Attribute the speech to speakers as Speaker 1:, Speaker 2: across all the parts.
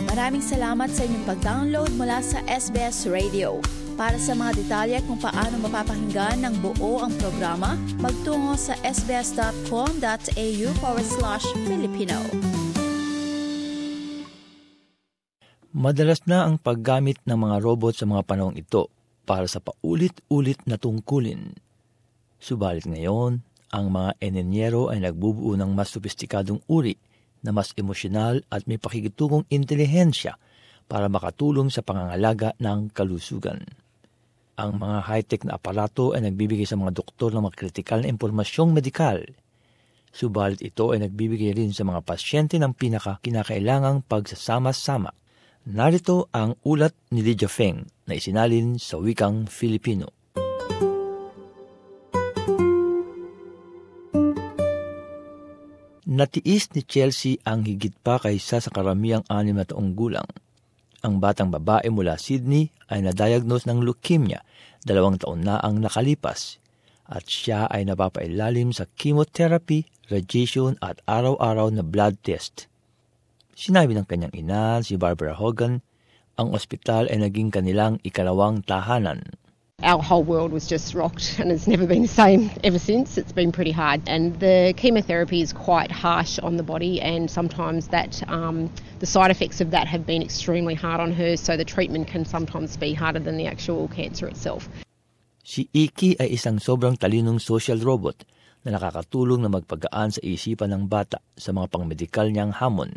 Speaker 1: Maraming salamat sa inyong pag-download mula sa SBS Radio. Para sa mga detalye kung paano mapapakinggan ng buo ang programa, magtungo sa sbs.com.au/Filipino.
Speaker 2: Madalas na ang paggamit ng mga robot sa mga panahong ito para sa paulit-ulit na tungkulin. Subalit ngayon, ang mga enenyero ay nagbubuo ng mas sopistikadong uri na mas emosyonal at may pakikitungong intelihensya para makatulong sa pangangalaga ng kalusugan. Ang mga high-tech na aparato ay nagbibigay sa mga doktor ng mga kritikal na impormasyong medikal. Subalit ito ay nagbibigay rin sa mga pasyente ng pinaka-kinakailangang pagsasama-sama. Narito ang ulat ni Lydia Feng na isinalin sa wikang Filipino. Natiis ni Chelsea ang higit pa kaysa sa karamihang 6 na taong gulang. Ang batang babae mula Sydney ay na-diagnose ng leukemia 2 taon na ang nakalipas at siya ay napapailalim sa chemotherapy, radiation at araw-araw na blood test. Sinabi ng kanyang ina, si Barbara Hogan, ang ospital ay naging kanilang ikalawang tahanan.
Speaker 3: Our whole world was just rocked and it's never been the same ever since. It's been pretty hard and the chemotherapy is quite harsh on the body and sometimes that the side effects of that have been extremely hard on her, so the treatment can sometimes be harder than the actual cancer itself.
Speaker 2: Si Iki ay isang sobrang talinong social robot na nakakatulong na magpagaan sa isipan ng bata sa mga pangmedikal niyang hamon.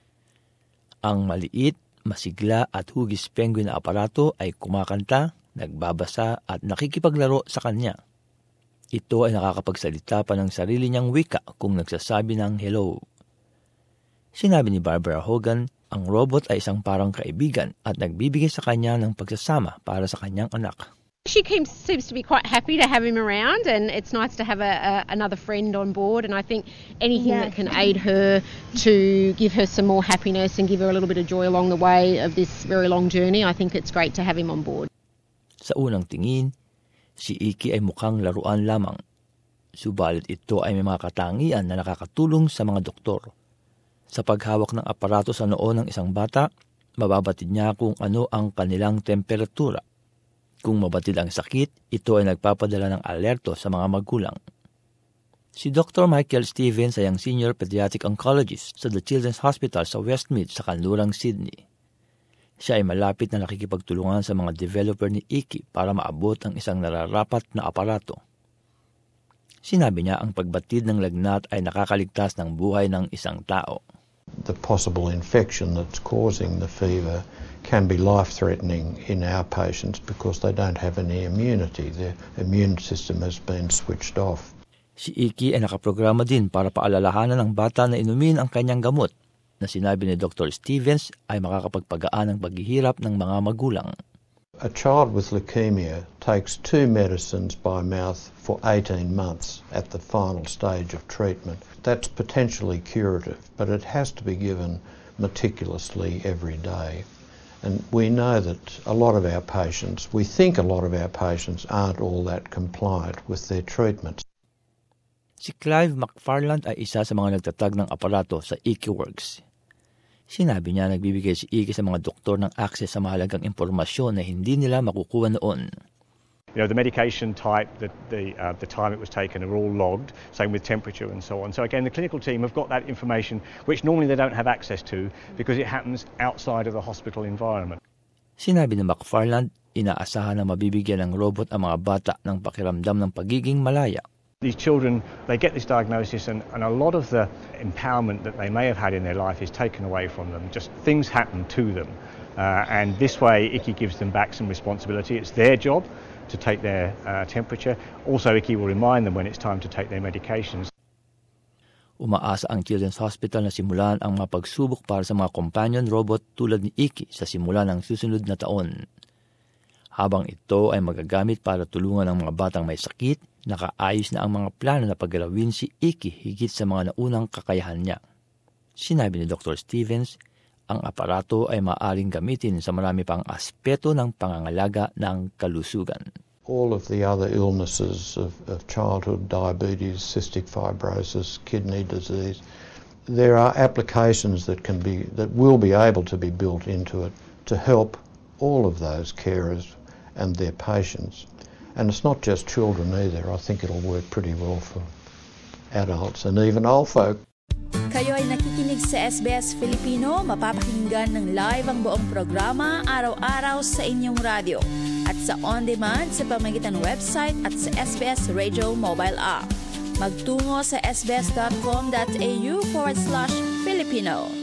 Speaker 2: Ang maliit, masigla at hugis penguin na aparato ay kumakanta, nagbabasa at nakikipaglaro sa kanya. Ito ay nakakapagsalita pa ng sarili niyang wika kung nagsasabi ng hello. Sinabi ni Barbara Hogan, ang robot ay isang parang kaibigan at nagbibigay sa kanya ng pagsasama para sa kanyang anak.
Speaker 3: She seems to be quite happy to have him around and it's nice to have another friend on board, and I think anything that can aid her to give her some more happiness and give her a little bit of joy along the way of this very long journey, I think it's great to have him on board.
Speaker 2: Sa unang tingin, si Iki ay mukhang laruan lamang. Subalit ito ay may mga katangian na nakakatulong sa mga doktor. Sa paghawak ng aparato sa noo ng isang bata, mababatid niya kung ano ang kanilang temperatura. Kung mabatid ang sakit, ito ay nagpapadala ng alerto sa mga magulang. Si Dr. Michael Stevens ay ang Senior Pediatric Oncologist sa The Children's Hospital sa Westmead sa Kanlurang, Sydney. Siya ay malapit na nakikipagtulungan sa mga developer ni Iki para maabot ang isang nararapat na aparato. Sinabi niya ang pagbatid ng lagnat ay nakakaligtas ng buhay ng isang tao.
Speaker 4: The possible infection that's causing the fever can be life-threatening in our patients because they don't have any immunity. Their immune system has been switched off.
Speaker 2: Si Iki ay nakaprograma din para paalalahanan ng bata na inumin ang kanyang gamot, na sinabi ni Dr. Stevens ay makakapagpagaan ng paghihirap ng mga magulang.
Speaker 4: A child with leukemia takes 2 medicines by mouth for 18 months at the final stage of treatment. That's potentially curative, but it has to be given meticulously every day. And we know that we think a lot of our patients aren't all that compliant with their treatments.
Speaker 2: Si Clive McFarland ay isa sa mga nagtatag ng aparato sa IkiWorks. Sinabi niya nagbibigay si Iki sa mga doktor ng access sa mahalagang impormasyon na hindi nila makukuha noon.
Speaker 5: You know, the medication type, the time it was taken are all logged, same with temperature and so on. So again, the clinical team have got that information which normally they don't have access to because it happens outside of the hospital environment.
Speaker 2: Sinabi ni McFarland, inaasahan na mabibigyan ng robot ang mga bata ng pakiramdam ng pagiging malaya.
Speaker 5: These children, they get this diagnosis and a lot of the empowerment that they may have had in their life is taken away from them. Just things happen to them. And this way, Iki gives them back some responsibility. It's their job to take their temperature. Also, Iki will remind them when it's time to take their medications.
Speaker 2: Umaasa ang Children's Hospital na simulan ang mga pagsubok para sa mga companion robot tulad ni Iki sa simula ng susunod na taon. Habang ito ay magagamit para tulungan ang mga batang may sakit, nakaayos na ang mga plano na paggalawin si Iki higit sa mga naunang kakayahan niya. Sinabi ni Dr. Stevens, ang aparato ay maaaring gamitin sa marami pang aspeto ng pangangalaga ng kalusugan.
Speaker 4: All of the other illnesses of childhood, diabetes, cystic fibrosis, kidney disease, there are applications that will be able to be built into it to help all of those carers and their patients. And it's not just children either. I think it'll work pretty well for adults and even old folk.
Speaker 1: Kayo ay nakikinig sa SBS Filipino, mapapakinggan ng live ang buong programa araw-araw sa inyong radyo at sa on-demand sa pamamagitan ng website at sa SBS Radio mobile app. Magtungo sa sbs.com.au/Filipino.